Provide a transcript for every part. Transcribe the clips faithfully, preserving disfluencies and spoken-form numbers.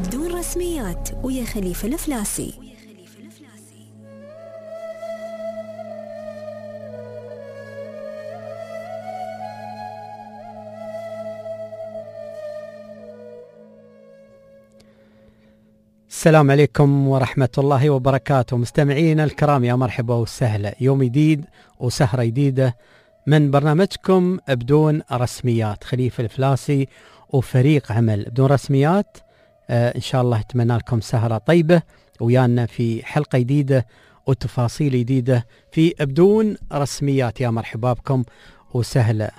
بدون رسميات ويا خليفة الفلاسي. السلام عليكم ورحمة الله وبركاته. مستمعين الكرام، يا مرحبا وسهلا. يوم جديد وسهرة جديدة من برنامجكم بدون رسميات. خليفة الفلاسي وفريق عمل بدون رسميات. آه إن شاء الله أتمنى لكم سهرة طيبة ويانا في حلقة جديدة وتفاصيل جديدة في بدون رسميات. يا مرحبا بكم وسهلا.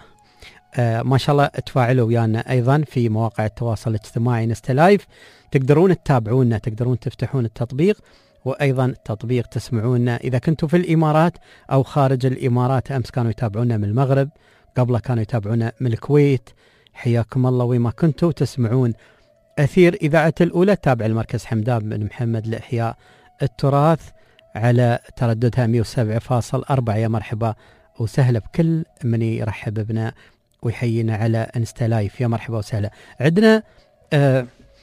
آه ما شاء الله تفاعلوا ويانا أيضا في مواقع التواصل الاجتماعي انستا لايف. تقدرون تتابعونا، تقدرون تفتحون التطبيق، وأيضا التطبيق تسمعونا إذا كنتوا في الإمارات أو خارج الإمارات. أمس كانوا يتابعونا من المغرب، قبل كانوا يتابعونا من الكويت. حياكم الله وين ما كنتوا تسمعون أثير إذاعة الأولى. تابع المركز حمدان بن محمد لإحياء التراث على ترددها مئة وسبعة فاصلة أربعة. يا مرحبا وسهلا بكل من يرحب بنا ويحيينا على انستا لايف. يا مرحبا وسهلا. عندنا آه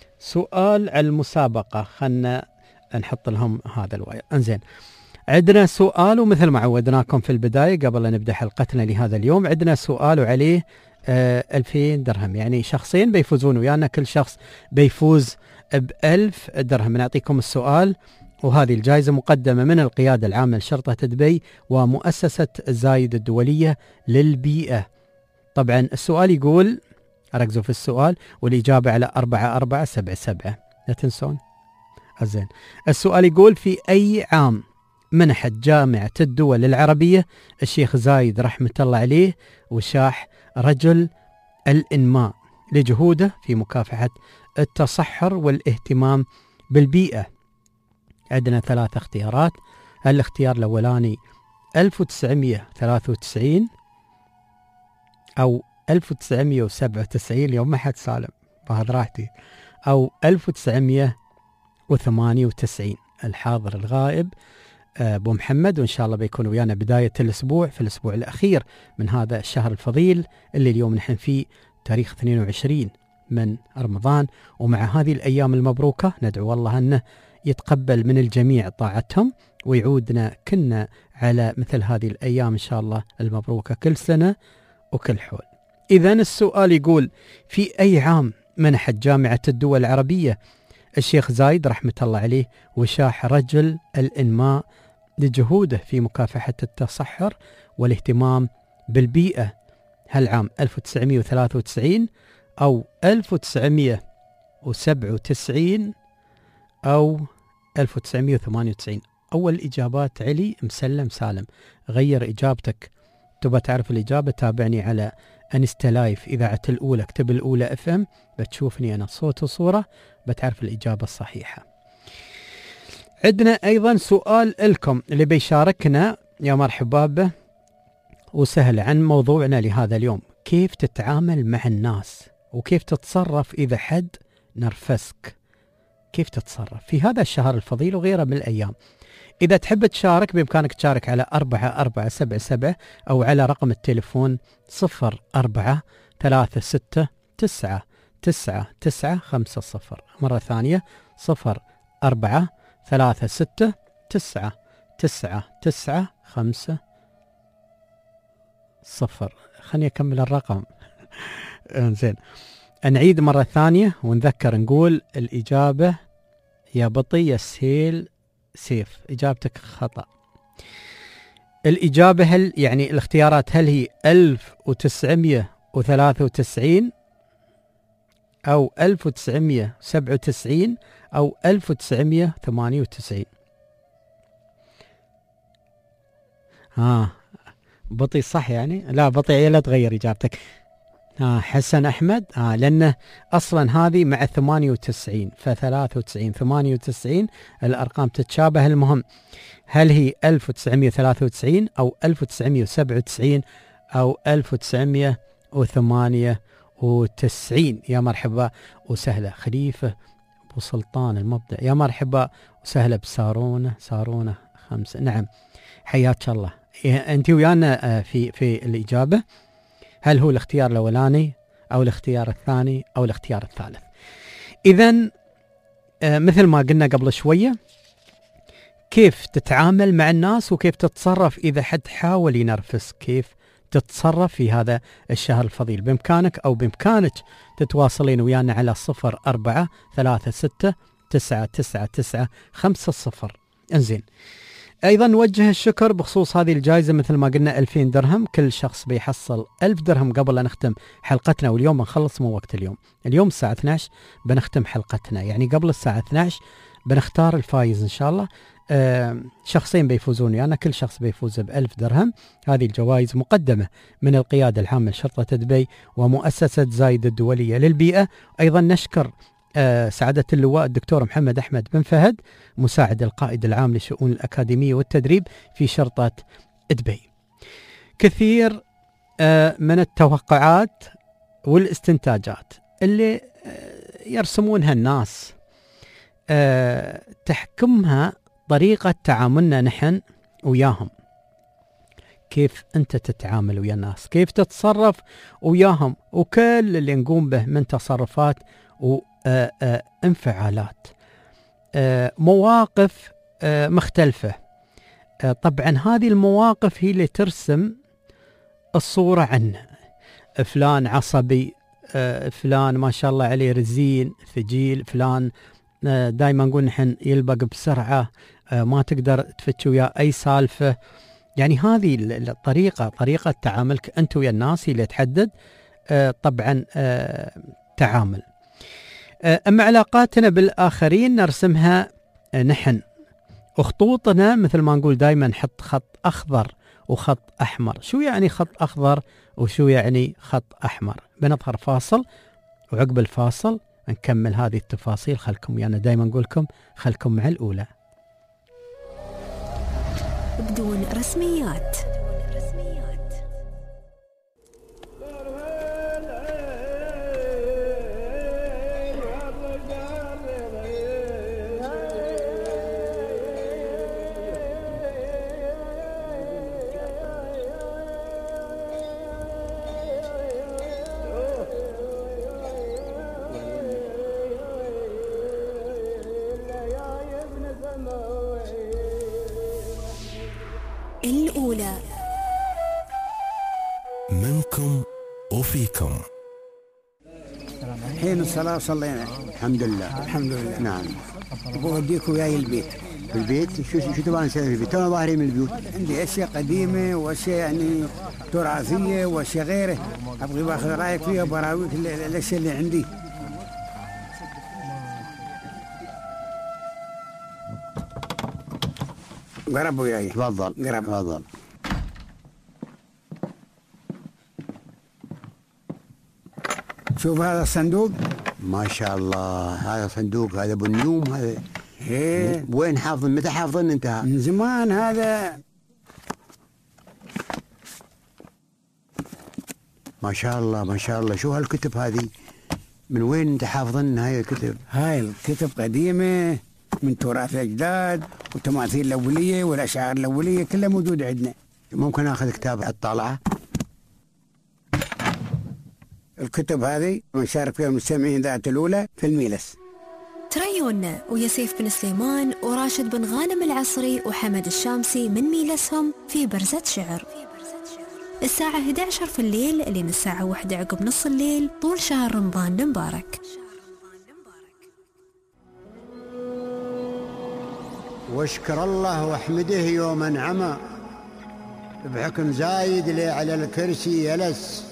سؤال على المسابقة، خلنا نحط لهم هذا الواير. انزين، عندنا سؤال ومثل ما عودناكم في البداية قبل أن نبدأ حلقتنا لهذا اليوم، عندنا سؤال وعليه آه ألفين درهم، يعني شخصين بيفوزون ويانا، كل شخص بيفوز بألف درهم. نعطيكم السؤال، وهذه الجائزة مقدمة من القيادة العامة لشرطة دبي ومؤسسة زايد الدولية للبيئة. طبعا السؤال يقول، ركزوا في السؤال، والإجابة على أربعة أربعة سبعة سبعة، لا تنسون. زين، السؤال يقول: في أي عام منحت جامعة الدول العربية الشيخ زايد رحمة الله عليه وشاح رجل الإنماء لجهوده في مكافحة التصحر والاهتمام بالبيئة؟ عندنا ثلاث اختيارات. الاختيار الأولاني ألف وتسعمئة وثلاثة وتسعين أو ألف وتسعمئة وسبعة وتسعين، اليوم ما حد سالم بهذا راحتي، أو ألف وتسعمئة وثمانية وتسعين. الحاضر الغائب أبو محمد، وإن شاء الله بيكون ويانا بداية الأسبوع في الأسبوع الأخير من هذا الشهر الفضيل اللي اليوم نحن فيه تاريخ اثنين وعشرين من رمضان. ومع هذه الأيام المبروكة ندعو الله أنه يتقبل من الجميع طاعتهم ويعودنا كنا على مثل هذه الأيام إن شاء الله المبروكة كل سنة وكل حول. إذن السؤال يقول: في أي عام منحت جامعة الدول العربية الشيخ زايد رحمة الله عليه وشاح رجل الإنماء لجهوده في مكافحة التصحر والاهتمام بالبيئة؟ هل عام ألف وتسعمئة وثلاثة وتسعين أو ألف وتسعمئة وسبعة وتسعين أو ألف وتسعمئة وثمانية وتسعين؟ أول إجابات علي مسلم سالم. غير إجابتك، تبغى تعرف الإجابة تابعني على انستا لايف إذاعة الأولى، اكتب الأولى اف ام، بتشوفني أنا صوت وصورة، بتعرف الإجابة الصحيحة. عندنا أيضا سؤال لكم اللي بيشاركنا، يا مرحبا به وسهل، عن موضوعنا لهذا اليوم: كيف تتعامل مع الناس وكيف تتصرف إذا حد نرفزك؟ كيف تتصرف في هذا الشهر الفضيل وغيره من الأيام؟ إذا تحب تشارك بإمكانك تشارك على أربعة أربعة سبعة سبعة أو على رقم التليفون صفر أربعة ثلاثة ستة تسعة تسعة تسعة خمسة صفر. مرة ثانية صفر أربعة ثلاثة ستة تسعة تسعة تسعة خمسة صفر. خلني أكمل الرقم. زين، نعيد مرة ثانية ونذكر نقول الإجابة يا بطي يا سهيل سيف، إجابتك خطأ. الإجابة هل يعني الاختيارات هل هي ألف وتسعمئة وثلاثة وتسعين أو ألف وتسعمئة وسبعة وتسعين أو ألف وتسعمئة وثمانية وتسعين؟ ها بطي صح يعني؟ لا بطي لا تغير إجابتك. ها حسن أحمد، ها لأنه أصلا هذه مع ثمانية وتسعين، فثلاثة وتسعين ثمانية وتسعين الأرقام تتشابه. المهم هل هي ألف وتسعمئة وثلاثة وتسعين أو ألف وتسعمئة وسبعة وتسعين أو ألف وتسعمئة وثمانية وتسعين؟ يا مرحبا وسهلا. خليفة أبو سلطان المبدع، يا مرحبا وسهلا بسارونة سارونة خمسة. نعم حياك الله، أنت ويانا في في الإجابة. هل هو الاختيار الأولاني أو الاختيار الثاني أو الاختيار الثالث؟ إذن آه مثل ما قلنا قبل شوية، كيف تتعامل مع الناس وكيف تتصرف إذا حد حاول ينرفز، كيف تتصرف في هذا الشهر الفضيل. بإمكانك أو بإمكانك تتواصلين ويانا على صفر أربعة ثلاثة ستة تسعة تسعة تسعة خمسة صفر. انزين، أيضا نوجه الشكر بخصوص هذه الجائزة مثل ما قلنا ألفين درهم، كل شخص بيحصل ألف درهم قبل أن نختم حلقتنا. واليوم بنخلص مو وقت اليوم، اليوم الساعة اثني عشر بنختم حلقتنا، يعني قبل الساعة اثني عشر بنختار الفايز إن شاء الله. آه شخصين بيفوزون ويانا، يعني كل شخص بيفوز بألف درهم. هذه الجوائز مقدمة من القيادة العامة لشرطة دبي ومؤسسة زايد الدولية للبيئة. أيضا نشكر آه سعادة اللواء الدكتور محمد أحمد بن فهد مساعد القائد العام لشؤون الأكاديمية والتدريب في شرطة دبي. كثير آه من التوقعات والاستنتاجات اللي آه يرسمونها الناس آه تحكمها طريقة تعاملنا نحن وياهم. كيف أنت تتعامل ويا الناس، كيف تتصرف وياهم، وكل اللي نقوم به من تصرفات وانفعالات، مواقف مختلفة. طبعا هذه المواقف هي اللي ترسم الصورة عنه. فلان عصبي، فلان ما شاء الله عليه رزين ثقيل، فلان دائما نقول نحن يلبق بسرعة، ما تقدر تفتش وياه أي سالفة. يعني هذه الطريقة، طريقة تعاملك أنت ويا الناس هي اللي تحدد طبعا تعامل. أما علاقاتنا بالآخرين نرسمها نحن، وخطوطنا مثل ما نقول دائما نحط خط أخضر وخط أحمر. شو يعني خط أخضر وشو يعني خط أحمر؟ بنظهر فاصل، وعقب الفاصل نكمل هذه التفاصيل. خلكم ويانا، دائما نقول لكم خلكم مع الأولى. بدون رسميات. الأولى منكم وفيكم. حين الصلاة صلينا الحمد لله. الحمد لله. نعم. بوديك وياي البيت. في البيت شو شو تبغى نسوي في البيت؟ تونا ظاهرين من البيوت. عندي أشياء قديمة وأشياء يعني تراثية وأشياء غيره، أبغي باخذ رأيك فيها وبراويك الأشياء اللي عندي. قرب وياي. تفضل. قرب. تفضل. شوف هذا الصندوق. ما شاء الله، هذا صندوق، هذا بالنيوم هذا. ايه. وين حافظ؟ متى حافظن انت؟ من زمان هذا. ما شاء الله ما شاء الله. شو هالكتب هذه؟ من وين انت حافظن هاي الكتب؟ هاي الكتب قديمة من تراث الأجداد والتماثيل الأولية والأشعار الأولية كلها موجودة عندنا. ممكن اخذ كتاب اطلعه؟ الكتب هذه ونشارك فيها المستمعين ذات الأولى في الميلس. تريونا ويا سيف بن سليمان وراشد بن غانم العصري وحمد الشامسي من ميلسهم في برزة شعر الساعة إحدى عشر في الليل لين الساعة واحدة عقب نص الليل طول شهر رمضان المبارك. واشكر الله واحمده يوم انعمى بحكم زايد لي على الكرسي يلس،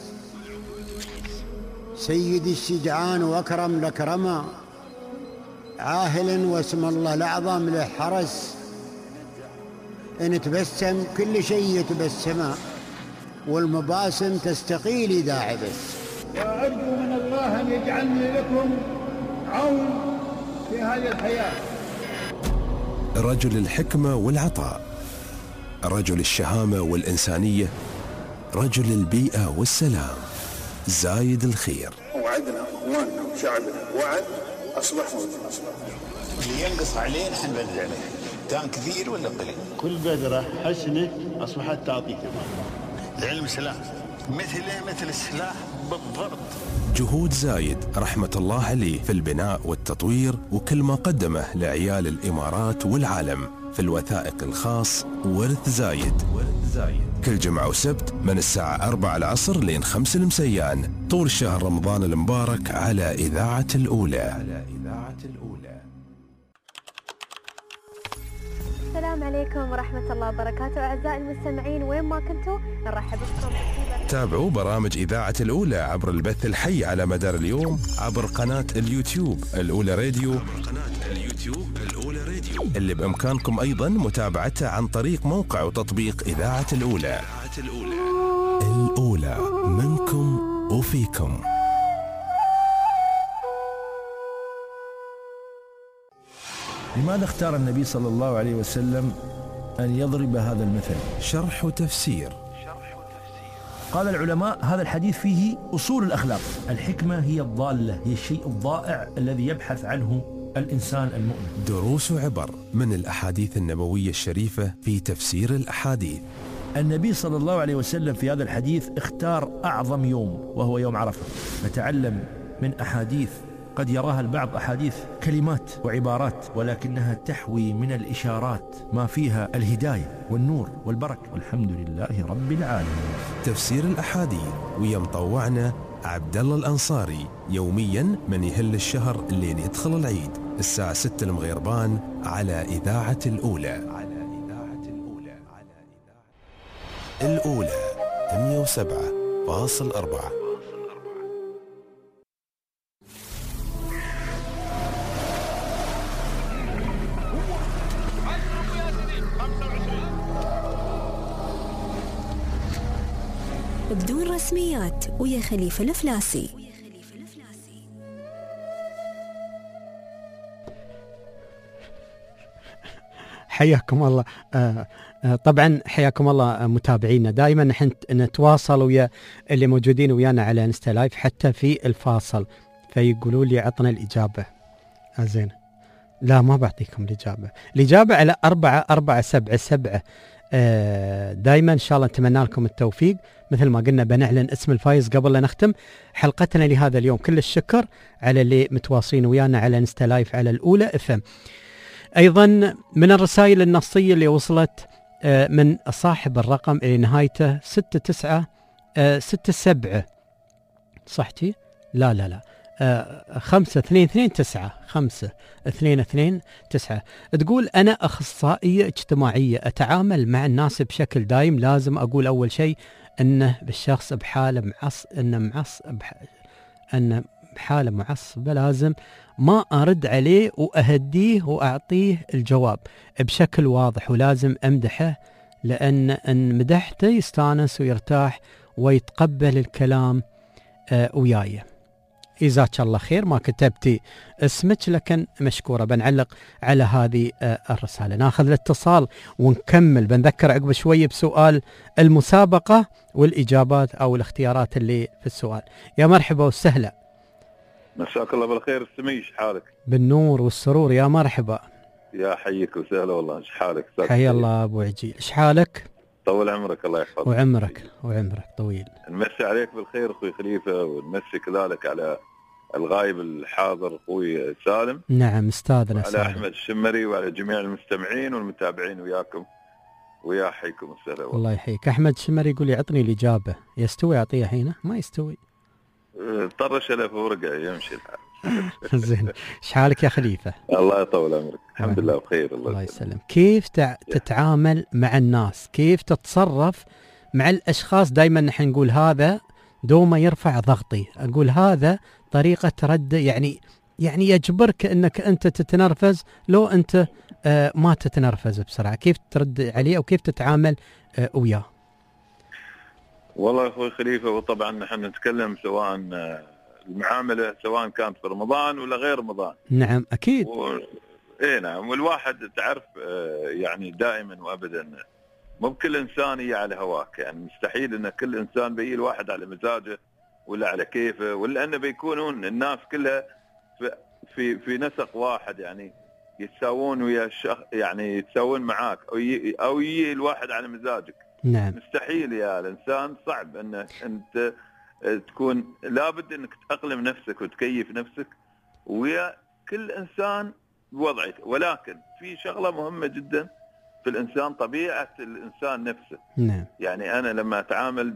سيد الشجعان واكرم الاكرما، عاهل واسم الله الاعظم له حرس، ان تبسم كل شيء يتبسما والمباسم تستقيل اذا عبس. وارجو من الله ان يجعلني لكم عون في هذه الحياه. رجل الحكمة والعطاء، رجل الشهامة والإنسانية، رجل البيئة والسلام، زايد الخير. وعدنا اخواننا وشعبنا وعد اصبح اصبح اللي ينقص عليه نحن نبدل عليه. كان كثير ولا قليل؟ كل بدرة حسنة أصبحت تعطيك. العلم سلاح، مثله مثل السلاح بالضبط. جهود زايد رحمة الله عليه في البناء والتطوير وكل ما قدمه لعيال الإمارات والعالم في الوثائق الخاص ورث زايد. كل جمعة وسبت من الساعة أربعة العصر لين خمس المسيان طول شهر رمضان المبارك على إذاعة الأولى. السلام عليكم ورحمة الله وبركاته أعزائي المستمعين وين ما كنتوا نرحب بكم. تابعوا برامج إذاعة الأولى عبر البث الحي على مدار اليوم عبر قناة اليوتيوب الأولى راديو اللي بإمكانكم أيضا متابعتها عن طريق موقع وتطبيق إذاعة الأولى. الأولى منكم وفيكم. لماذا اختار النبي صلى الله عليه وسلم أن يضرب هذا المثل؟ شرح وتفسير. قال العلماء هذا الحديث فيه أصول الأخلاق. الحكمة هي الضالة، هي الشيء الضائع الذي يبحث عنه الإنسان المؤمن. دروس وعبر من الأحاديث النبوية الشريفة في تفسير الأحاديث. النبي صلى الله عليه وسلم في هذا الحديث اختار أعظم يوم وهو يوم عرفة. نتعلم من أحاديث قد يراها البعض أحاديث كلمات وعبارات، ولكنها تحوي من الإشارات ما فيها الهداية والنور والبركة، والحمد لله رب العالمين. تفسير الأحاديث ويا مطوعنا عبد الله الأنصاري يوميا من يهل الشهر اللي يدخل العيد الساعة ستة المغيربان على إذاعة الأولى. الأولى مئة وسبعة فاصل أربعة. بدون رسميات ويا خليفة الفلاسي. حياكم الله. آه آه طبعا حياكم الله متابعينا، دائما نحن نتواصل ويا اللي موجودين ويانا على انستا لايف حتى في الفاصل فيقولوا لي عطنا الإجابة. زين لا ما بعطيكم الإجابة، الإجابة على أربعة أربعة سبعة سبعة. آه دائما إن شاء الله نتمنى لكم التوفيق. مثل ما قلنا بنعلن اسم الفايز قبل لا نختم حلقتنا لهذا اليوم. كل الشكر على اللي متواصلين ويانا على انستا لايف على الأولى اف ام. أيضا من الرسائل النصية اللي وصلت آه من صاحب الرقم اللي نهايته ستة تسعة آه ستة سبعة صحتي؟ لا لا لا آه خمسة اثنين اثنين تسعة خمسة اثنين اثنين تسعة. تقول أنا أخصائية اجتماعية أتعامل مع الناس بشكل دايم. لازم أقول أول شيء أنه بالشخص بحالة معص أنه معص بح... أنه بحالة معصبة لازم ما أرد عليه وأهديه وأعطيه الجواب بشكل واضح، ولازم أمدحه لأن إن مدحته يستانس ويرتاح ويتقبل الكلام آه وياي. جزاك الله خير ما كتبتي اسمك لكن مشكورة. بنعلق على هذه آه الرسالة. ناخذ الاتصال ونكمل. بنذكر عقب شوي بسؤال المسابقة والإجابات أو الاختيارات اللي في السؤال. يا مرحبا وسهلا. مساك الله بالخير السمي، شحالك؟ بالنور والسرور يا مرحبا. يا حيك وسهلا والله. شحالك؟ حيا الله ابو عجيل. شحالك؟ طول عمرك الله يحفظك. وعمرك وعمرك طويل. نمسي عليك بالخير اخوي خليفه، ونمسي كذلك على الغايب الحاضر اخوي سالم. نعم استاذنا على سالم. احمد الشمري وعلى جميع المستمعين والمتابعين وياكم ويا حيكم وسهلا. الله يحييك. احمد الشمري يقول يعطني الاجابه. يستوي اعطيه حين ما يستوي. طرش له في ورقه يمشي الحال. زين شحالك يا خليفه؟ الله يطول عمرك. الحمد لله بخير. الله, الله يسلم. كيف تع... تتعامل مع الناس؟ كيف تتصرف مع الاشخاص؟ دائما نحن نقول هذا دوما يرفع ضغطي، اقول هذا طريقه رد يعني يعني يجبرك انك انت تتنرفز لو انت آه ما تتنرفز بسرعه. كيف ترد عليه او كيف تتعامل آه وياه؟ والله اخوي خليفه، وطبعا نحن نتكلم سواء المعامله سواء كانت في رمضان ولا غير رمضان. نعم اكيد. و... اي نعم. والواحد تعرف يعني دائما وابدا مو كل انسان هي على هواك، يعني مستحيل ان كل انسان بيجي الواحد على مزاجه ولا على كيفه، ولا انه بيكونون الناس كلها في في, في نسق واحد، يعني يتساوون ويا الشخص، يعني يتساوون معاك او يجي او يجي الواحد على مزاجك. نعم. مستحيل يا الانسان، صعب ان انت تكون لابد انك تأقلم نفسك وتكيف نفسك ويا كل انسان بوضعك. ولكن في شغله مهمه جدا في الانسان، طبيعه الانسان نفسه. نعم. يعني انا لما اتعامل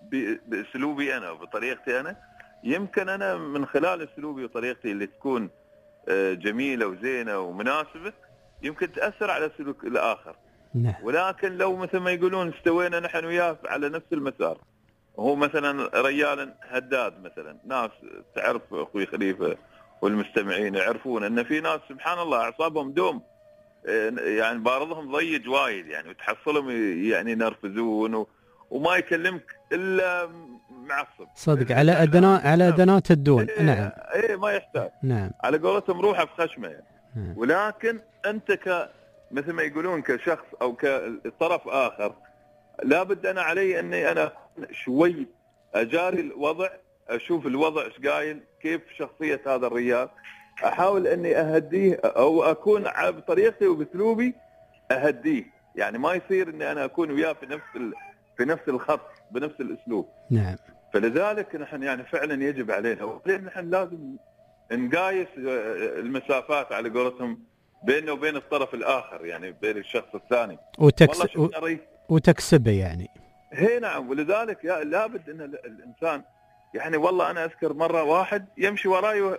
باسلوبي انا وبطريقتي انا، يمكن انا من خلال اسلوبي وطريقتي اللي تكون جميله وزينه ومناسبه يمكن تاثر على سلوك الاخر. نعم. ولكن لو مثل ما يقولون استوينا نحن وياه على نفس المسار، هو مثلا رجال هداد مثلا، ناس تعرف اخوي خليفه والمستمعين يعرفون ان في ناس سبحان الله اعصابهم دوم، يعني بارضهم ضيج وايد يعني، وتحصلهم يعني ينرفزون وما يكلمك الا معصب صدق على ادنى على ادنات الدون. إيه نعم. اي ما يحتاج. نعم. على قولتهم روحه في خشمه يعني. نعم. ولكن انت ك مثل ما يقولون كشخص او كطرف اخر، لابد انا علي اني انا شوي اجاري الوضع، اشوف الوضع ايش قايل، كيف شخصيه هذا الرجال، احاول اني اهديه او اكون بطريقتي وباسلوبي اهديه. يعني ما يصير اني انا اكون وياه في نفس ال... في نفس الخط بنفس الاسلوب. نعم. فلذلك نحن يعني فعلا يجب علينا، وبعدين نحن لازم نقايس المسافات على قولتهم بيننا وبين الطرف الاخر، يعني بين الشخص الثاني، وتكس... و... وتكسبه يعني. هي نعم. ولذلك لابد ان الانسان يعني، والله انا اذكر مره واحد يمشي وراي و...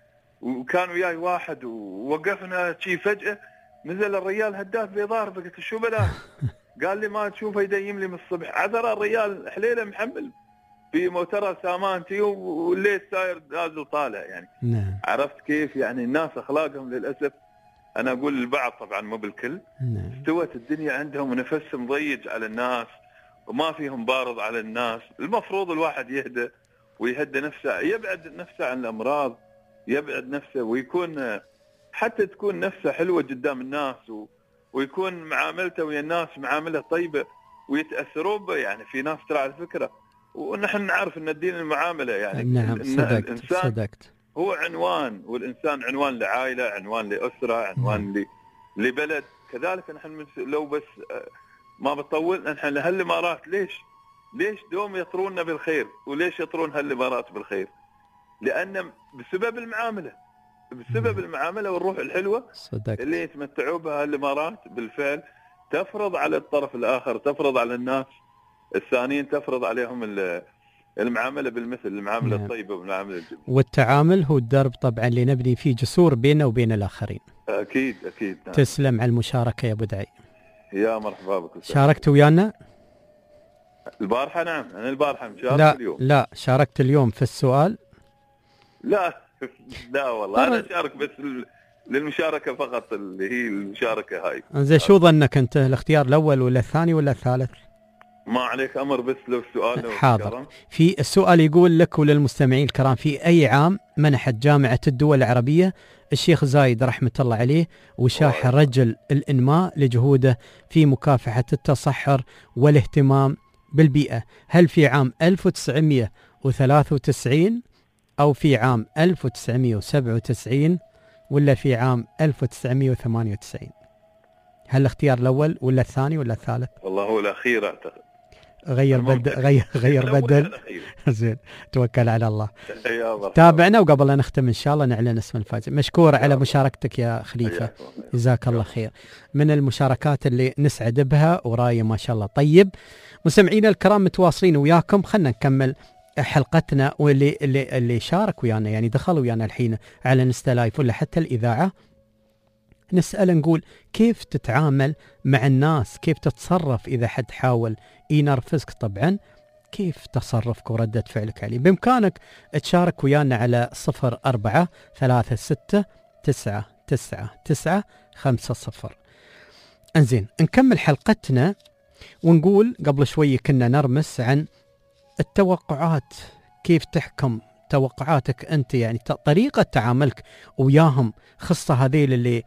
وكان وياي واحد ووقفنا شي، فجاه نزل الرجال هداف بيضارب، قلت شو بلا؟ قال لي ما تشوفه يديم لي من الصبح. عذر الرجال حليله محمل في موتره سامانتي والليل ساير نازل طالع يعني. نعم. عرفت كيف يعني الناس اخلاقهم للاسف، انا اقول البعض طبعا مو بالكل. نعم. استوت الدنيا عندهم ونفسهم ضيج على الناس وما فيهم بارض على الناس. المفروض الواحد يهدى ويهدى نفسه، يبعد نفسه عن الامراض، يبعد نفسه ويكون حتى تكون نفسه حلوه قدام الناس، و... ويكون معاملته ويا الناس معامله طيبه ويتاثروا به. يعني في ناس ترى على فكره، ونحن نعرف ان الدين المعامله يعني. نعم صدقت. الانسان صدقت. هو عنوان، والانسان عنوان لعائله، عنوان لاسره، عنوان ل... لبلد. كذلك نحن لو بس ما بتطول، نحن هالامارات ليش ليش دوم يطروننا بالخير، وليش يطرون هالامارات بالخير؟ لان بسبب المعامله، بسبب المعامله والروح الحلوه صدقت. اللي يتمتعوا بها الامارات بالفعل، تفرض على الطرف الاخر، تفرض على الناس الثانيين، تفرض عليهم المعامله بالمثل، المعامله نعم. الطيبه والمعامله الجميله. والتعامل هو الدرب طبعا اللي نبني فيه جسور بيننا وبين الاخرين. اكيد اكيد. نعم. تسلم على المشاركه يا ابو دعي. يا مرحبا بك. شاركت ويانا البارحه؟ نعم انا البارحه مشارك. لا اليوم لا شاركت اليوم في السؤال. لا لا والله انا اشارك بس للمشاركه فقط، اللي هي المشاركه هاي. زين شو ظنك انت، الاختيار الاول ولا الثاني ولا الثالث؟ ما عليك امر، بس لو السؤال لو حاضر. في السؤال يقول لك وللمستمعين الكرام: في اي عام منحت جامعه الدول العربيه الشيخ زايد رحمه الله عليه وشاح رجل الانماء لجهوده في مكافحه التصحر والاهتمام بالبيئه؟ هل في عام ألف وتسعمئة وثلاثة وتسعين أو في عام ألف وتسعمئة وسبعة وتسعين ولا في عام ألف وتسعمئة وثمانية وتسعين؟ هل الاختيار الأول ولا الثاني ولا الثالث؟ والله هو الأخير أعتقد. غير بدل غير غير بدل. زين توكل على الله. تابعنا وقبل أن نختم إن شاء الله نعلن اسم الفائز. مشكور على مشاركتك يا خليفة، جزاك الله خير. من المشاركات اللي نسعد بها وراي ما شاء الله طيب. مستمعينا الكرام متواصلين وياكم، خلنا نكمل حلقتنا. واللي اللي اللي شارك ويانا يعني دخل ويانا الحين على انستا لايف ولا حتى الاذاعه، نسال نقول كيف تتعامل مع الناس، كيف تتصرف اذا حد حاول ينرفزك، طبعا كيف تصرفك وردة فعلك عليه. بامكانك تشارك ويانا على صفر أربعة ثلاثة ستة تسعة تسعة تسعة خمسة صفر. انزين نكمل حلقتنا ونقول قبل شوي كنا نرمس عن التوقعات، كيف تحكم توقعاتك أنت، يعني طريقة تعاملك وياهم، خاصة هذيل اللي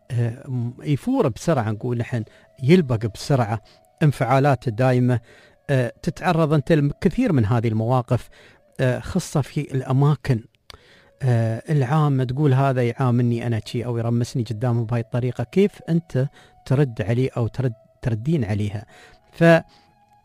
يفور بسرعة، نقول نحن يلبق بسرعة، انفعالات دائمة، تتعرض أنت لكثير من هذه المواقف، خاصة في الأماكن العامة، تقول هذا يعاملني أنا شيء أو يرمسني قدامه بهاي الطريقة، كيف أنت ترد عليه أو ترد تردين عليها؟ ف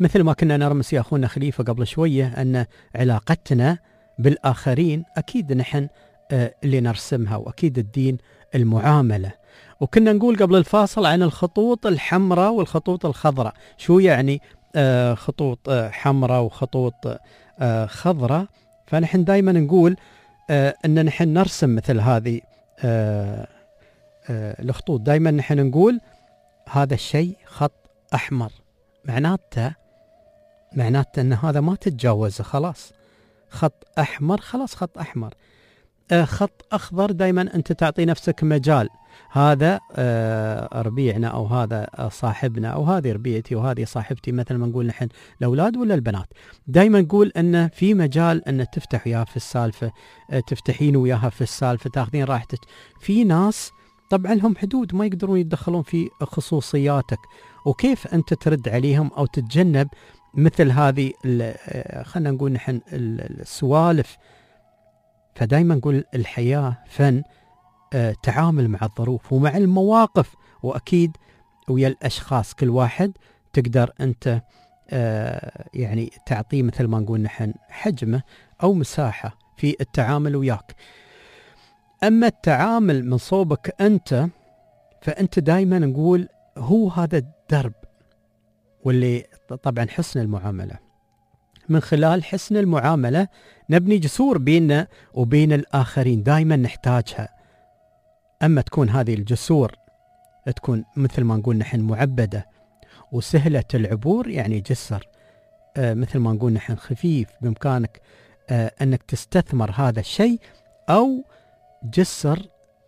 مثل ما كنا نرمس يا أخونا خليفة قبل شوية أن علاقتنا بالآخرين أكيد نحن اللي نرسمها، وأكيد الدين المعاملة. وكنا نقول قبل الفاصل عن الخطوط الحمراء والخطوط الخضراء. شو يعني آه خطوط آه حمراء وخطوط آه خضراء؟ فنحن دائما نقول آه أن نحن نرسم مثل هذه آه آه الخطوط. دائما نحن نقول هذا الشيء خط أحمر، معناته معناته أن هذا ما تتجاوزه، خلاص خط أحمر، خلاص خط أحمر. آه خط أخضر دائما أنت تعطي نفسك مجال، هذا آه ربيعنا أو هذا آه صاحبنا أو هذه ربيعتي وهذه صاحبتي، مثل ما نقول نحن الأولاد ولا البنات. دائما نقول أن في مجال أن تفتح وياها في السالفة، آه تفتحين وياها في السالفة، تاخذين راحتك. في ناس طبعا لهم حدود، ما يقدرون يتدخلون في خصوصياتك، وكيف أنت ترد عليهم أو تتجنب مثل هذه خلنا نقول نحن السوالف. فدايما نقول الحياة فن آه تعامل مع الظروف ومع المواقف، وأكيد ويا الأشخاص كل واحد تقدر أنت آه يعني تعطيه مثل ما نقول نحن حجمه أو مساحة في التعامل وياك. أما التعامل من صوبك أنت، فأنت دايما نقول هو هذا الدرب، واللي طبعا حسن المعاملة، من خلال حسن المعاملة نبني جسور بيننا وبين الآخرين، دايما نحتاجها. أما تكون هذه الجسور تكون مثل ما نقول نحن معبدة وسهلة العبور، يعني جسر آه مثل ما نقول نحن خفيف، بإمكانك آه أنك تستثمر هذا الشيء، أو جسر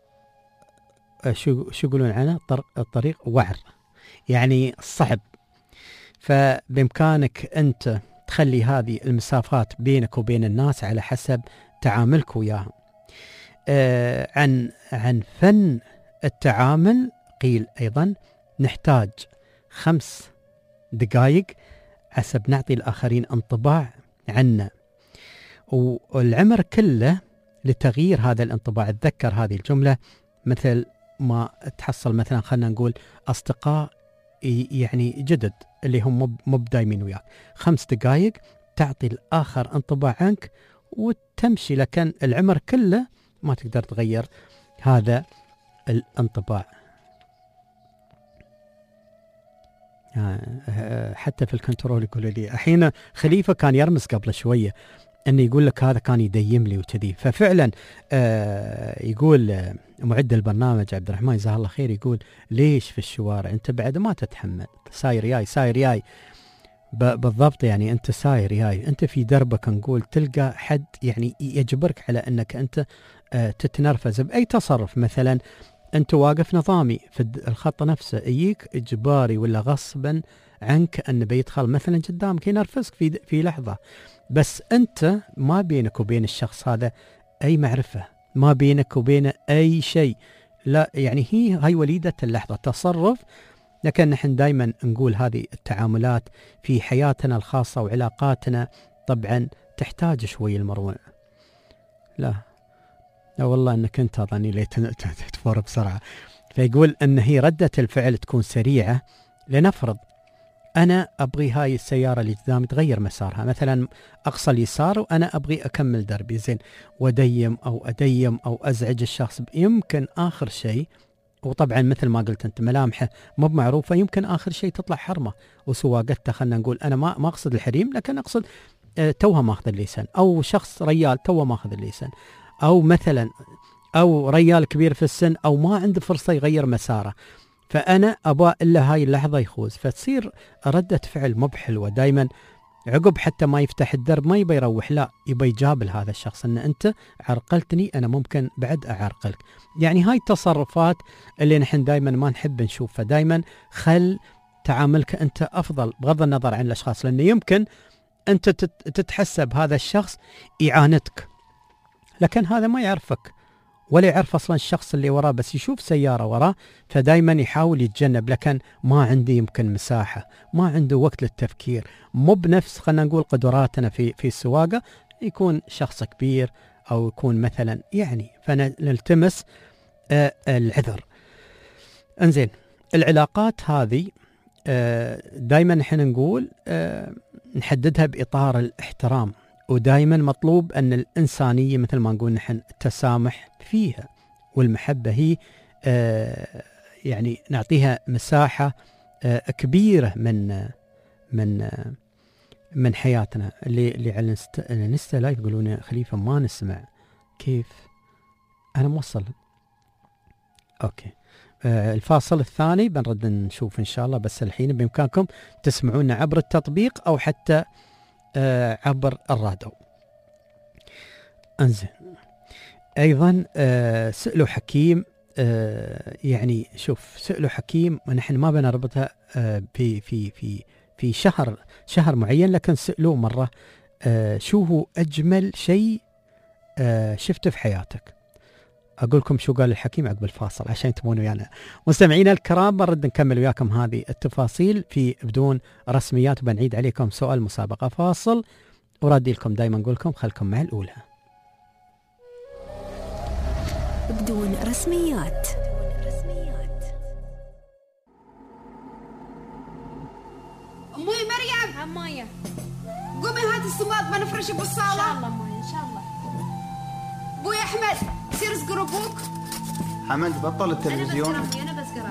آه شو شو يقولون عنه الطريق وعر، يعني صعب. فبإمكانك أنت تخلي هذه المسافات بينك وبين الناس على حسب تعاملك وياهم. آه عن عن فن التعامل قيل أيضا نحتاج خمس دقائق حسب نعطي الآخرين انطباع عنا، والعمر كله لتغيير هذا الانطباع. اتذكر هذه الجملة مثل ما تحصل مثلا خلنا نقول أصدقاء يعني جدد اللي هم مب دايمين وياك، خمس دقائق تعطي الآخر انطباع عنك وتمشي، لكن العمر كله ما تقدر تغير هذا الانطباع. حتى في الكنترول يقول لي أحيانا خليفة كان يرمز قبل شوية أنه يقول لك هذا كان يديم لي وكذي. ففعلا آه يقول آه معد البرنامج عبد الرحمن جزاه الله خير، يقول ليش في الشوارع أنت بعد ما تتحمل، ساير ياي ساير ياي بالضبط، يعني أنت ساير ياي، أنت في دربك نقول تلقى حد يعني يجبرك على أنك أنت آه تتنرفز بأي تصرف. مثلا أنت واقف نظامي في الخط نفسه، يجيك إجباري ولا غصبا عنك أن بيدخل مثلا قدامك ينرفزك في في لحظة، بس أنت ما بينك وبين الشخص هذا أي معرفة، ما بينك وبين أي شيء، لا يعني هي هاي وليدة اللحظة تصرف. لكن نحن دايما نقول هذه التعاملات في حياتنا الخاصة وعلاقاتنا طبعا تحتاج شوي المرونة. لا لا والله أنك أنت أظني لي تفور بسرعة. فيقول أن هي ردة الفعل تكون سريعة. لنفرض أنا أبغي هاي السيارة اللي قدامي تغير مسارها، مثلا أقصى اليسار وأنا أبغي أكمل دربي زين، وديم أو أديم أو أزعج الشخص، يمكن آخر شيء، وطبعا مثل ما قلت أنت ملامحه مو معروفة، يمكن آخر شيء تطلع حرمة وسواقته. خلنا نقول أنا ما ما أقصد الحريم، لكن أقصد أه توها ماخذ الليسان، أو شخص ريال توه ماخذ الليسان، أو مثلا أو ريال كبير في السن أو ما عنده فرصة يغير مساره، فأنا أبغى إلا هاي اللحظة يخوز. فتصير ردة فعل مو بحلوة. دايما عقب حتى ما يفتح الدرب ما يبي يروح، لا يبي يجابل هذا الشخص أن أنت عرقلتني، أنا ممكن بعد أعرقلك. يعني هاي التصرفات اللي نحن دايما ما نحب نشوفها. دايما خل تعاملك أنت أفضل بغض النظر عن الأشخاص، لأنه يمكن أنت تتحسب هذا الشخص إعانتك، لكن هذا ما يعرفك ولا يعرف أصلا الشخص اللي وراه، بس يشوف سيارة وراه فدايما يحاول يتجنب. لكن ما عندي يمكن مساحة، ما عنده وقت للتفكير، مو بنفس خلنا نقول قدراتنا في في السواقة، يكون شخص كبير أو يكون مثلا يعني، فنلتمس آه العذر. انزين العلاقات هذه دائما احنا نقول نحددها بإطار الاحترام، ودائما مطلوب أن الإنسانية مثل ما نقول نحن التسامح فيها، والمحبة هي يعني نعطيها مساحة كبيرة من من من حياتنا. اللي اللي على الانستا لايف يقولون خليفة ما نسمع كيف. أنا موصل. أوكي. آه الفاصل الثاني بنرد نشوف إن شاء الله، بس الحين بإمكانكم تسمعونا عبر التطبيق أو حتى آه عبر الراديو. أنزين. أيضا آه سألوا حكيم، آه يعني شوف سألوا حكيم، ونحن ما بنربطها آه في في في في شهر شهر معين، لكن سألوا مرة آه شو هو أجمل شيء آه شفته في حياتك. أقول لكم شو قال الحكيم عقب الفاصل عشان تبونوا ويانا. مستمعينا الكرام بنرد نكمل وياكم هذه التفاصيل في بدون رسميات، وبنعيد عليكم سؤال مسابقة. فاصل ورادي لكم دايما نقول لكم خلكم مع الأولى. بدون رسميات. أمي مريم عماية قومي هاتي الصماد بنفرش بالصالة. إن شاء الله أماية إن شاء الله. أبوي أحمد سير اسقر أبوك. حمد بطل التلفزيون. أنا بسقر أنا بسقر.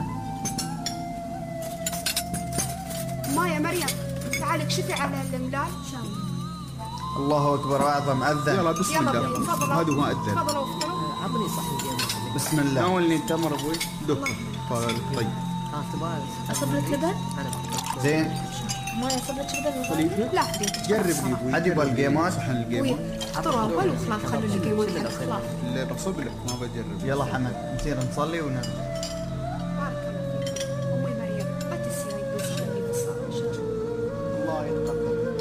مايا مريم تعالي اكشفي على الملال. إن شاء الله. الله أكبر وأعظم أذن. يلا بسم الله. هذا هو أذن. تفضلوا افطروا. عطني صحن. بسم الله. ناولني تمر أبوي. دك. طيب. ها تبغى أصب لك لبن؟ أنا زين. ما يصب لك لبن؟ لا جرب لي أبوي. عاد يبغى القيمات صحن القيمات. افطروا أول وخلاص خلوا لي قيمات الأخلاق. اللي بصب لك ما بجرب. يلا حمد نصير نصلي ونام. بارك الله فيك. أمي مريم لا تسيري بس خلي بالصلاة إن شاء الله. الله يتقبل.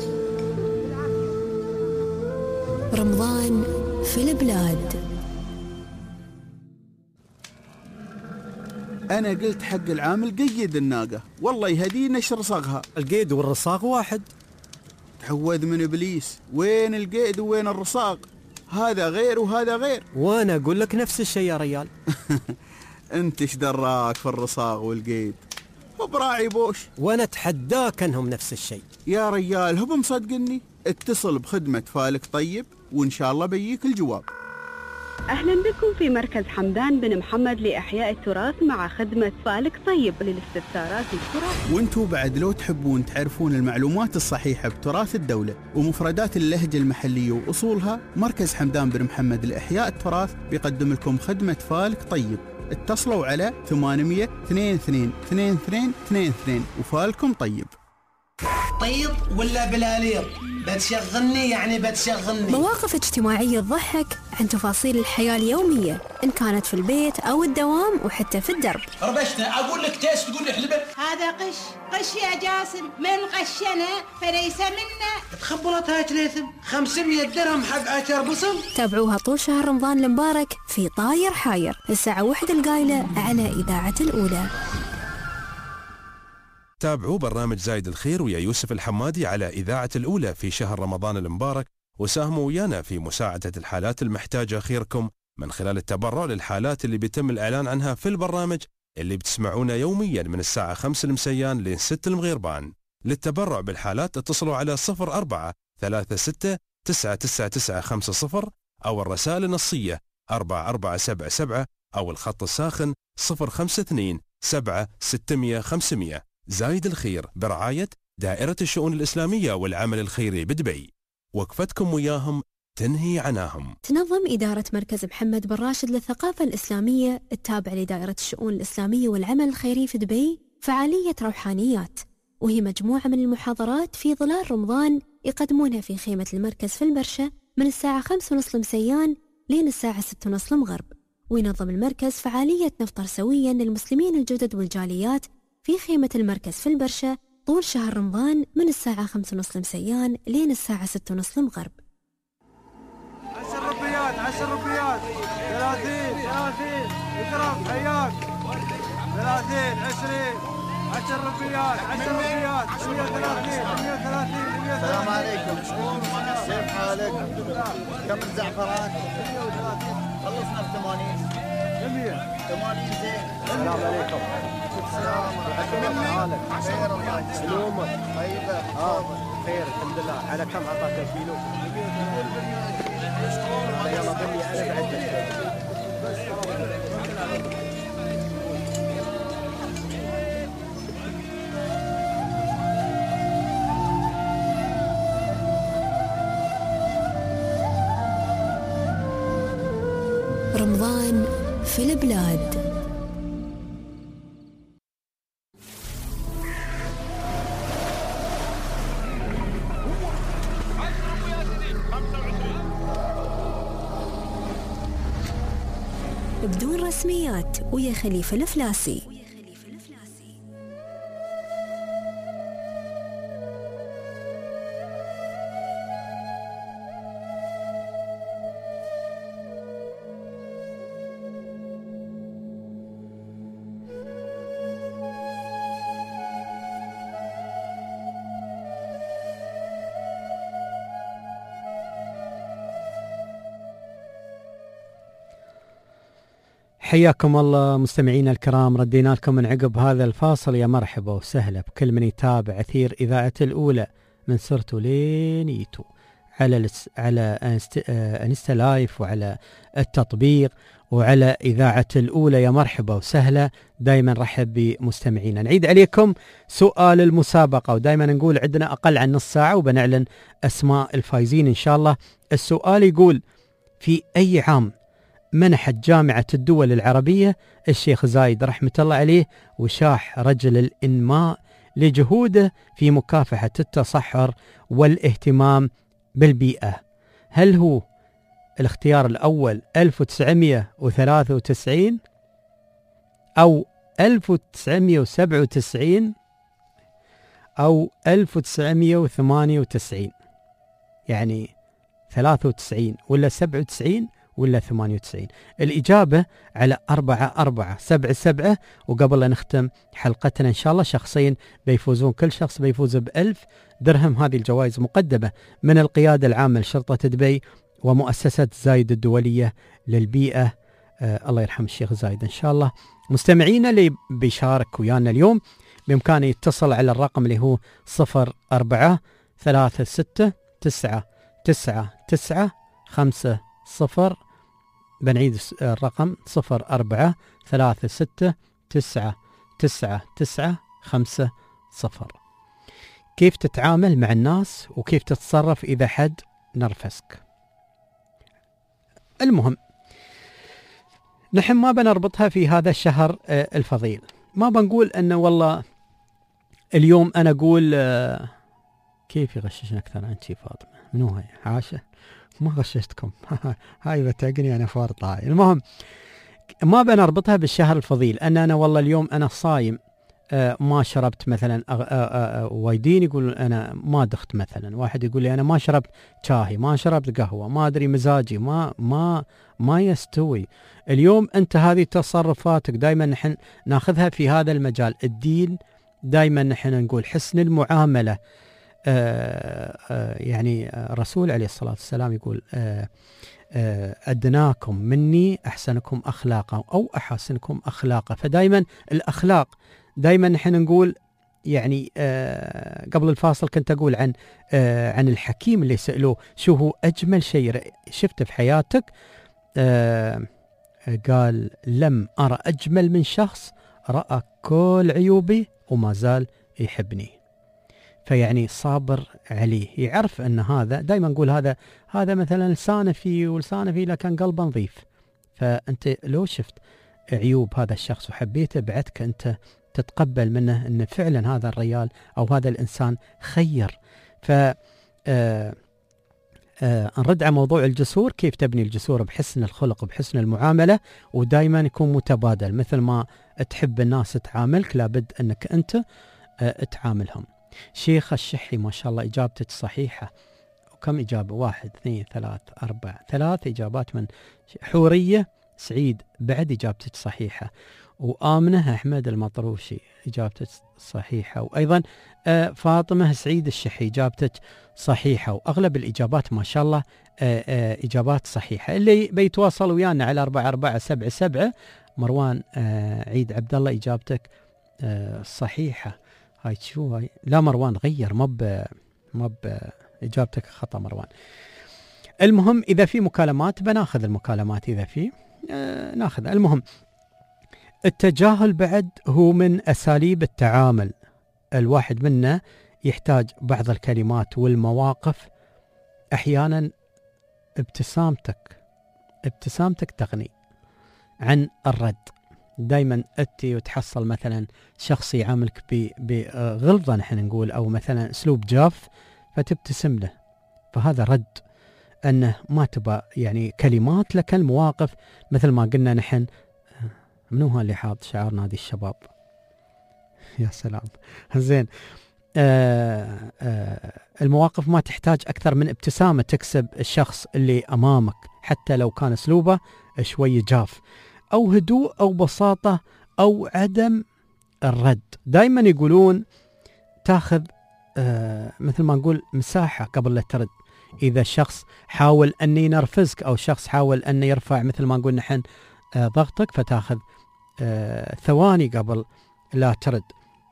رمضان في البلاد. أنا قلت حق العامل قيد الناقة، والله يهدينا ايش رصاقها. القيد والرصاق واحد. تعوذ من إبليس، وين القيد وين الرصاق؟ هذا غير وهذا غير. وأنا أقول لك نفس الشيء يا ريال. أنت ايش دراك في الرصاق والقيد؟ هو براعي بوش. وأنا أتحداك أنهم نفس الشيء. يا ريال هو مصدقني. اتصل بخدمة فالك طيب وإن شاء الله بيجيك الجواب. أهلا بكم في مركز حمدان بن محمد لإحياء التراث مع خدمة فالك طيب للاستفسارات التراث. وانتوا بعد لو تحبون تعرفون المعلومات الصحيحة بتراث الدولة ومفردات اللهجة المحلية وأصولها، مركز حمدان بن محمد لإحياء التراث بيقدم لكم خدمة فالك طيب. اتصلوا على ثمانمية اثنين اثنين اثنين اثنين اثنين اثنين وفالكم طيب. طيب ولا بلاليط؟ بتشغلني يعني بتشغلني. مواقف اجتماعية تضحك عن تفاصيل الحياة اليومية، إن كانت في البيت أو الدوام وحتى في الدرب. ربشنا أقول لك تيس تقول لي حلبة. هذا قش قش يا جاسم، من غشنا فليس منا. تخبرتها تليثم خمسمية درهم حق عشر بصل. تابعوها طول شهر رمضان المبارك في طاير حاير الساعة واحدة القايلة على إذاعة الأولى. تابعوا برنامج زايد الخير ويا يوسف الحمادي على إذاعة الأولى في شهر رمضان المبارك، وساهموا ويانا في مساعدة الحالات المحتاجة خيركم من خلال التبرع للحالات اللي بيتم الإعلان عنها في البرنامج اللي بتسمعونه يوميا من الساعة خمسة المسيان لين ستة المغيربان. للتبرع بالحالات اتصلوا على صفر أربعة ثلاثة ستة تسعة تسعة تسعة خمسة صفر أو الرسائل النصية أربعة أربعة سبعة سبعة أو الخط الساخن صفر خمسة اثنين سبعة ستمية خمسمية. زايد الخير برعاية دائرة الشؤون الإسلامية والعمل الخيري بدبي، وقفتكم وياهم تنهي عناهم. تنظم إدارة مركز محمد بن راشد للثقافة الإسلامية التابع لدائرة الشؤون الإسلامية والعمل الخيري في دبي فعالية روحانيات، وهي مجموعة من المحاضرات في ظلال رمضان يقدمونها في خيمة المركز في البرشة من الساعة خمسة ونص المسيان لين الساعة ستة ونص المغرب. وينظم المركز فعالية نفطر سويا للمسلمين الجدد والجاليات في خيمة المركز في البرشة طول شهر رمضان من الساعة خمسة ونص المسيان لين الساعة ستة ونص المغرب. عشر ربيات عشر ربيات ثلاثين ثلاثين اضرب حياك ثلاثين عشرين عشر ربيات عشر ربيات مية وثلاثين مية وثلاثين. السلام عليكم، كيف حالك؟ كم الزعفران؟ خلصنا ب ثمانين. ثمانين زين. السلام عليكم. السلام عليكم. نومك طيبة اه خير الحمد لله. على كم عطاك الكيلو؟ يلا بني انا بعد رمضان في البلاد. بدون رسميات ويا خليفة الفلاسي. حياكم الله مستمعينا الكرام، ردينا لكم من عقب هذا الفاصل. يا مرحبا وسهلا بكل من يتابع أثير إذاعة الأولى من سرتو لينيتو على لس على أنست... أنستا لايف وعلى التطبيق وعلى إذاعة الأولى. يا مرحبا وسهلا، دايما رحب بمستمعينا. نعيد عليكم سؤال المسابقة، ودايما نقول عندنا أقل عن نص ساعة وبنعلن أسماء الفايزين إن شاء الله. السؤال يقول: في أي عام منحت جامعة الدول العربية الشيخ زايد رحمة الله عليه وشاح رجل الإنماء لجهوده في مكافحة التصحر والاهتمام بالبيئة؟ هل هو الاختيار الأول ألف وتسعمئة وثلاثة وتسعين أو ألف وتسعمئة وسبعة وتسعين أو ألف وتسعمئة وثمانية وتسعين؟ يعني ثلاثة وتسعين ولا سبعة وتسعين ولا ثمانية وتسعين؟ الإجابة على أربعة أربعة سبعة سبعة. وقبل لا نختم حلقتنا إن شاء الله شخصين بيفوزون، كل شخص بيفوز بألف درهم. هذه الجوائز مقدمة من القيادة العامة لشرطة دبي ومؤسسة زايد الدولية للبيئة. آه الله يرحم الشيخ زايد إن شاء الله. مستمعينا اللي بيشارك ويانا اليوم بإمكانه يتصل على الرقم اللي هو صفر أربعة ثلاثة ستة تسعة تسعة تسعة خمسة صفر. بنعيد الرقم صفر أربعة ثلاثة ستة تسعة تسعة تسعة خمسة صفر. كيف تتعامل مع الناس وكيف تتصرف إذا حد نرفزك؟ المهم نحن ما بنربطها في هذا الشهر الفضيل. ما بنقول أنه والله اليوم أنا أقول كيف يغششنا أكثر عن شي فاطمة منو هاي حاشا ما غششتكم هاي بتعقني أنا فارطة. هاي المهم ما بنربطها بالشهر الفضيل أن أنا والله اليوم أنا صايم آه ما شربت مثلا آه آه آه وايدين يقول أنا ما دخت مثلا، واحد يقول لي أنا ما شربت شاهي ما شربت قهوة ما أدري مزاجي ما ما ما يستوي. اليوم أنت هذه تصرفاتك دائما نحن ناخذها في هذا المجال. الدين دائما نحن نقول حسن المعاملة. آه آه يعني الرسول عليه الصلاة والسلام يقول آه آه أدناكم مني أحسنكم أخلاقا أو أحسنكم أخلاقا. فدايما الأخلاق دايما نحن نقول يعني آه قبل الفاصل كنت أقول عن آه عن الحكيم اللي سألوه شو هو أجمل شيء شفته في حياتك. آه قال لم أرى أجمل من شخص رأى كل عيوبي وما زال يحبني. فيعني صابر عليه، يعرف أن هذا دايما نقول هذا هذا مثلا لسانه فيه ولسانه فيه لكن قلبه نظيف. فأنت لو شفت عيوب هذا الشخص وحبيته بعدك أنت تتقبل منه أن فعلا هذا الرجال أو هذا الإنسان خير. ف آه آه نرد على موضوع الجسور. كيف تبني الجسور؟ بحسن الخلق بحسن المعاملة، ودايما يكون متبادل. مثل ما تحب الناس تعاملك لابد أنك أنت آه تعاملهم. شيخ الشحي ما شاء الله إجابتك صحيحة. وكم إجابة؟ واحد اثنين ثلاث أربع ثلاث إجابات من حورية سعيد بعد إجابتك صحيحة. وآمنة أحمد المطروشي إجابتك صحيحة. وأيضا آه فاطمة سعيد الشحي إجابتك صحيحة. وأغلب الإجابات ما شاء الله آه آه إجابات صحيحة. اللي بيتواصل ويانا على أربعة أربعة سبعة سبعة. مروان آه عيد عبد الله إجابتك آه صحيحة. هاي شو هاي؟ لا مروان غير، مب مب إجابتك خطأ مروان. المهم إذا في مكالمات بناخذ المكالمات، إذا في آه ناخذ. المهم التجاهل بعد هو من أساليب التعامل، الواحد منا يحتاج بعض الكلمات والمواقف. أحيانا ابتسامتك ابتسامتك تغني عن الرد. دايما أتي وتحصل مثلا شخص يعاملك بغلظة نحن نقول، أو مثلا أسلوب جاف، فتبتسم له، فهذا رد أنه ما تبى يعني كلمات لك المواقف. مثل ما قلنا نحن، منو اللي حاط شعار نادي الشباب؟ يا سلام زين. آه آه المواقف ما تحتاج أكثر من ابتسامة تكسب الشخص اللي أمامك، حتى لو كان أسلوبه شوي جاف، أو هدوء أو بساطة أو عدم الرد. دايما يقولون تاخذ آه مثل ما نقول مساحة قبل لا ترد. إذا الشخص حاول أن ينرفزك أو الشخص حاول أن يرفع مثل ما نقول نحن آه ضغطك، فتاخذ آه ثواني قبل لا ترد.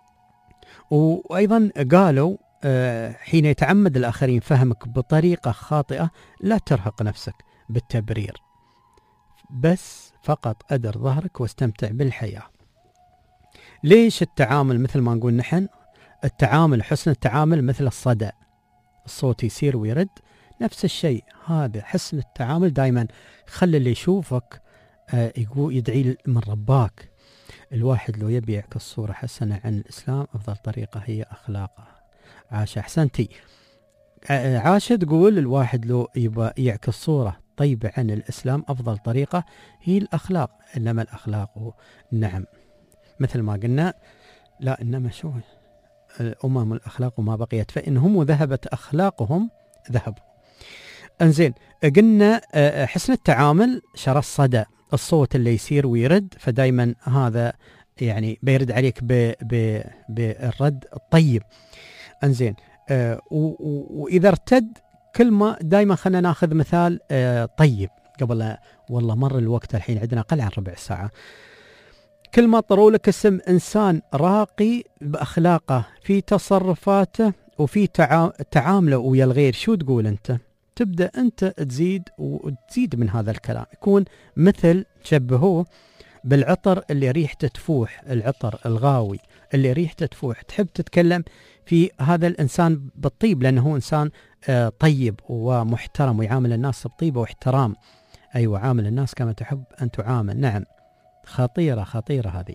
وأيضا قالوا آه حين يتعمد الآخرين فهمك بطريقة خاطئة لا ترهق نفسك بالتبرير، بس فقط أدر ظهرك واستمتع بالحياة. ليش التعامل مثل ما نقول نحن التعامل، حسن التعامل مثل الصدى، الصوت يصير ويرد، نفس الشيء هذا حسن التعامل. دايما خلي اللي يشوفك آه يقول يدعي من رباك. الواحد لو يبي يعكس صورة حسنة عن الإسلام أفضل طريقة هي أخلاقه. عاشة أحسنتي. عاشة تقول الواحد لو يبى يعكس صورة طيبة عن الإسلام أفضل طريقة هي الأخلاق. إنما الأخلاق نعم مثل ما قلنا، لا إنما شو الأمم الأخلاق وما بقيت، فإنهم ذهبت أخلاقهم ذهبوا. أنزين قلنا حسن التعامل شرى الصدى، الصوت اللي يصير ويرد، فدايما هذا يعني بيرد عليك بالرد الطيب. انزين آه واذا ارتد كلمه، دايما خلينا ناخذ مثال آه طيب قبل، والله مر الوقت الحين عندنا اقل عن ربع ساعه. كلمه طروا لك اسم انسان راقي باخلاقه في تصرفاته وفي تعامله ويا الغير، شو تقول انت؟ تبدأ أنت تزيد وتزيد من هذا الكلام، يكون مثل شبهوه بالعطر اللي ريحته تفوح، العطر الغاوي اللي ريحته تفوح. تحب تتكلم في هذا الإنسان بالطيب لأنه هو إنسان طيب ومحترم ويعامل الناس بطيبة واحترام. أيوة، عامل الناس كما تحب أن تعامل. نعم، خطيرة خطيرة هذه.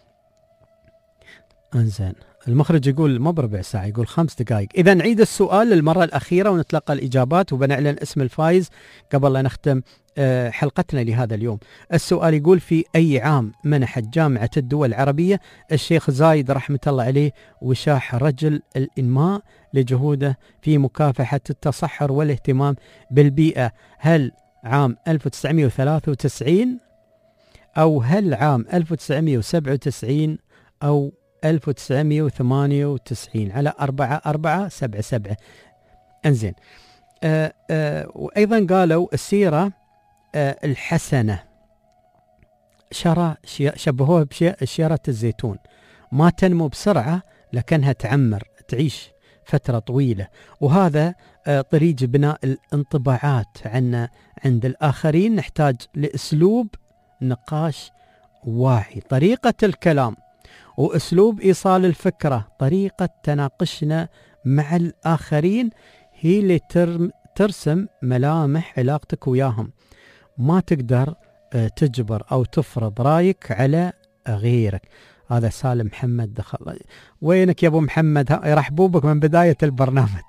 انزين المخرج يقول ما بربع ساعة، يقول خمس دقائق. إذا نعيد السؤال للمرة الأخيرة ونتلقى الإجابات وبنعلن اسم الفائز قبل لا نختم حلقتنا لهذا اليوم. السؤال يقول في أي عام منحت جامعة الدول العربية الشيخ زايد رحمة الله عليه وشاح رجل الإنماء لجهوده في مكافحة التصحر والاهتمام بالبيئة؟ هل عام ألف وتسعمائة وثلاثة وتسعين أو هل عام ألف وتسعمائة وسبعة وتسعين أو ألف وتسعمائة وثمانية وتسعين؟ على أربعة أربعة سبعة سبعة. انزين آه آه وأيضا قالوا السيرة آه الحسنة شرى شبهوها بشجرة الزيتون، ما تنمو بسرعة لكنها تعمر تعيش فترة طويلة، وهذا آه طريق بناء الانطباعات عنا عند الآخرين. نحتاج لأسلوب نقاش واعي، طريقة الكلام وأسلوب إيصال الفكرة، طريقة تناقشنا مع الآخرين هي اللي ترسم ملامح علاقتك وياهم. ما تقدر تجبر أو تفرض رأيك على غيرك. هذا سالم محمد دخل. وينك يا أبو محمد؟ يرحبوا بك من بداية البرنامج.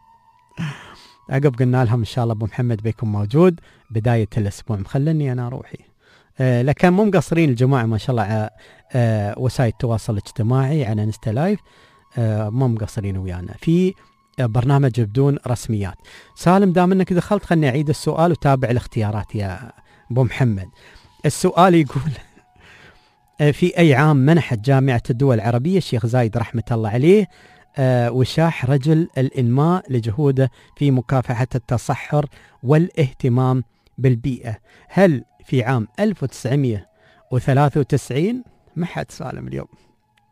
عقب قلنا لهم إن شاء الله أبو محمد بيكون موجود بداية الأسبوع، مخلني أنا روحي. آه لكن مو مقصرين الجماعة ما شاء الله على آه وسائل التواصل الاجتماعي على انستا لايف، آه مو مقصرين ويانا في آه برنامج بدون رسميات. سالم دام انك دخلت خلني اعيد السؤال وتابع الاختيارات يا ابو محمد. السؤال يقول آه في اي عام منحت جامعة الدول العربية الشيخ زايد رحمة الله عليه آه وشاح رجل الإنماء لجهوده في مكافحة التصحر والاهتمام بالبيئة؟ هل في عام ألف وتسعمائة وثلاثة وتسعين؟ ما حد سالم اليوم،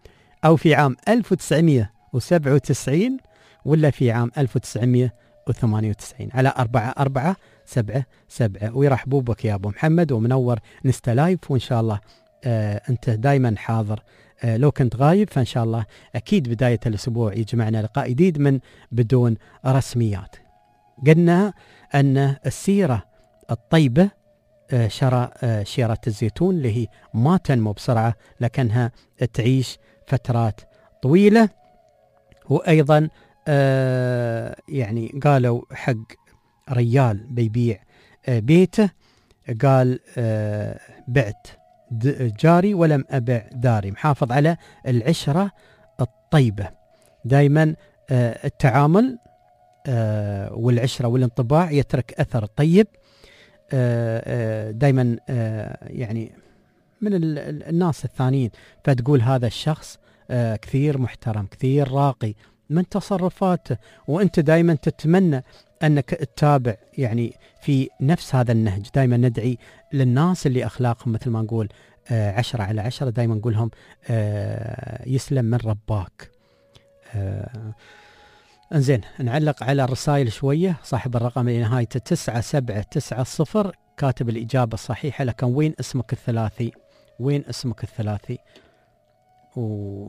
أو في عام ألف وتسعمئة وسبعة وتسعين ولا في عام ألف وتسعمئة وثمانية وتسعين؟ على أربعة أربعة سبعة سبعة. ويرحبوا بك يا أبو محمد ومنور نستا لايف، وإن شاء الله آه أنت دايما حاضر. آه لو كنت غايب فإن شاء الله أكيد بداية الأسبوع يجمعنا لقاء جديد من بدون رسميات. قلنا أن السيرة الطيبة آه شرى آه شيرة الزيتون اللي هي ما تنمو بسرعة لكنها تعيش فترات طويلة. وأيضا آه يعني قالوا حق ريال بيبيع آه بيته، قال آه بعت جاري ولم أبع داري، محافظ على العشرة الطيبة. دايما آه التعامل آه والعشرة والانطباع يترك أثر طيب. آه آه دايما آه يعني من الناس الثانيين فتقول هذا الشخص آه كثير محترم كثير راقي من تصرفاته، وأنت دايما تتمنى أنك تتابع يعني في نفس هذا النهج. دايما ندعي للناس اللي أخلاقهم مثل ما نقول آه عشرة على عشرة، دايما نقولهم آه يسلم من رباك. آه انزين نعلق على الرسائل شوية. صاحب الرقم اللي نهايته تسعة سبعة تسعة صفر كاتب الإجابة الصحيحة، لكن وين اسمك الثلاثي؟ وين اسمك الثلاثي؟ و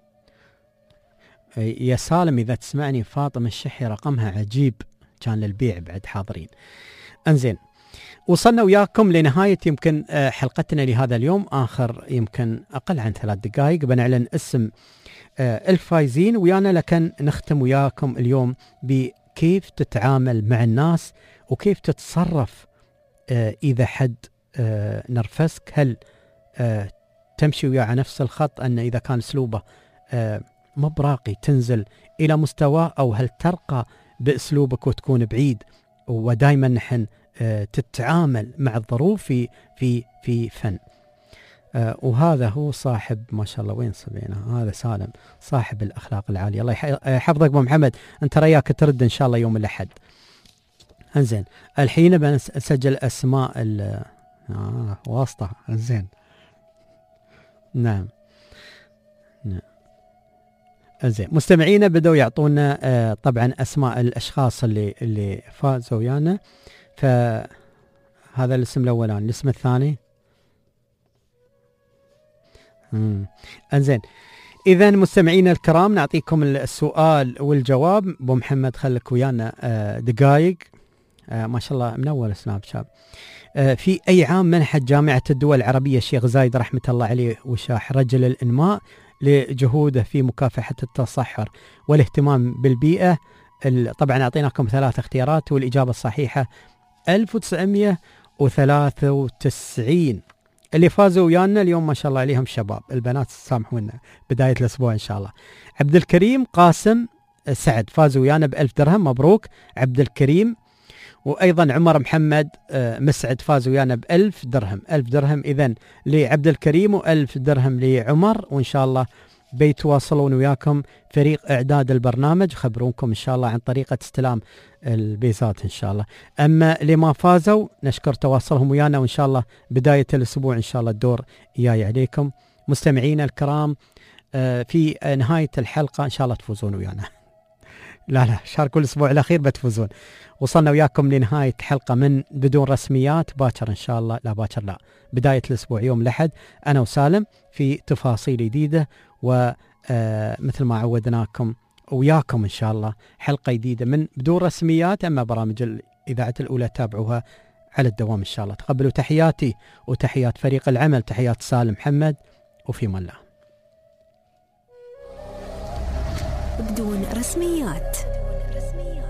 يا سالم إذا تسمعني فاطمة الشحي رقمها عجيب كان للبيع بعد حاضرين. انزين وصلنا وياكم لنهاية يمكن حلقتنا لهذا اليوم، آخر يمكن أقل عن ثلاث دقائق بنعلن اسم الفايزين ويانا، لكن نختم وياكم اليوم بكيف تتعامل مع الناس وكيف تتصرف إذا حد نرفسك. هل تمشي وياه على نفس الخط أن إذا كان أسلوبه ما براقي تنزل إلى مستوى، أو هل ترقى بأسلوبك وتكون بعيد؟ ودائما نحن تتعامل مع الظروف في في في فن. وهذا هو صاحب ما شاء الله وين صبينا، هذا سالم صاحب الأخلاق العالية. الله يحفظك أبو محمد، أنت رياك ترد إن شاء الله يوم الأحد. انزين الحين بنسجل أسماء ال آه واسطة. انزين نعم نعم زين مستمعينا بدأوا يعطونا آه طبعا أسماء الأشخاص اللي اللي فازوا ويانا. فهذا الاسم الأولاني، الاسم الثاني امم انزين إذا مستمعينا الكرام نعطيكم السؤال والجواب. أبو محمد خلك ويانا آه دقائق. آه ما شاء الله منور سناب شات. آه في أي عام منحت جامعة الدول العربية الشيخ زايد رحمة الله عليه وشاح رجل الإنماء لجهوده في مكافحة التصحر والاهتمام بالبيئة؟ طبعا أعطيناكم ثلاث اختيارات والإجابة الصحيحة ألف وتسعمئة وثلاثة وتسعين. اللي فازوا ويانا اليوم ما شاء الله عليهم شباب، البنات سامحونا بداية الأسبوع إن شاء الله. عبد الكريم قاسم سعد فازوا ويانا بألف درهم، مبروك عبد الكريم. وأيضا عمر محمد مسعد فازوا ويانا بألف درهم، ألف درهم إذن لعبد الكريم وألف درهم لعمر. وإن شاء الله بيتواصلون وياكم فريق إعداد البرنامج، خبرونكم إن شاء الله عن طريقة استلام البيزات إن شاء الله. أما اللي ما فازوا نشكر تواصلهم ويانا، وإن شاء الله بداية الأسبوع إن شاء الله الدور إياي عليكم. مستمعينا الكرام في نهاية الحلقة إن شاء الله تفوزون ويانا. لا لا شاركوا الأسبوع الأخير بتفوزون. وصلنا وياكم لنهاية حلقة من بدون رسميات. باكر إن شاء الله، لا باكر لا بداية الأسبوع يوم الأحد أنا وسالم في تفاصيل جديدة، ومثل ما عودناكم وياكم إن شاء الله حلقة جديدة من بدون رسميات. أما برامج الإذاعة الأولى تابعوها على الدوام إن شاء الله. تقبلوا تحياتي وتحيات فريق العمل، تحيات سالم محمد، وفي من الله. بدون رسميات.